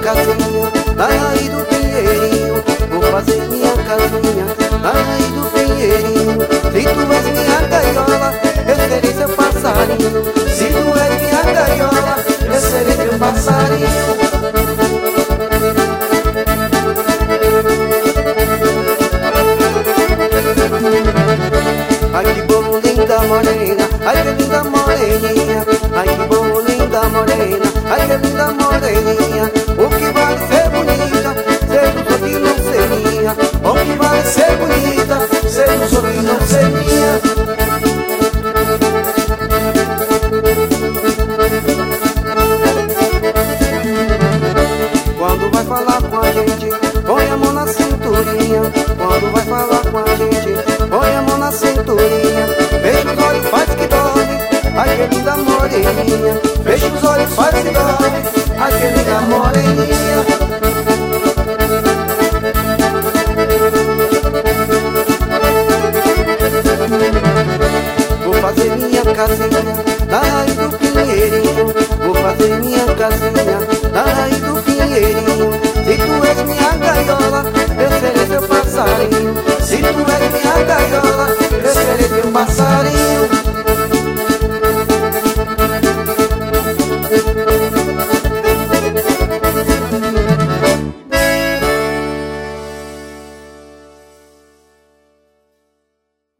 casinha na raiz do pinheirinho. Vou fazer minha casinha na raiz do pinheirinho. Se tu és minha gaiola, eu serei seu passarinho. Se tu és minha gaiola, eu serei seu passarinho. Ai que bom, linda morena, ai que linda moreninha. Ai que bom, linda morena, ai que linda moreninha. O que vale ser bonita, ser um sorriso não ser minha. O que vale ser bonita, ser um sorriso não ser minha. Quando vai falar com a gente, põe a mão na cinturinha. Quando vai falar com a gente, põe a mão na cinturinha. Fecha os olhos, faz que dorme, ai que linda moreninha. Fecha os olhos, faz que dorme, ai que linda moreninha. Vou fazer minha casinha na raiz do pinheirinho. Vou fazer minha casinha na raiz do pinheirinho. Se tu és minha gaiola, eu serei seu passarinho. Se tu és minha gaiola, eu serei seu passarinho.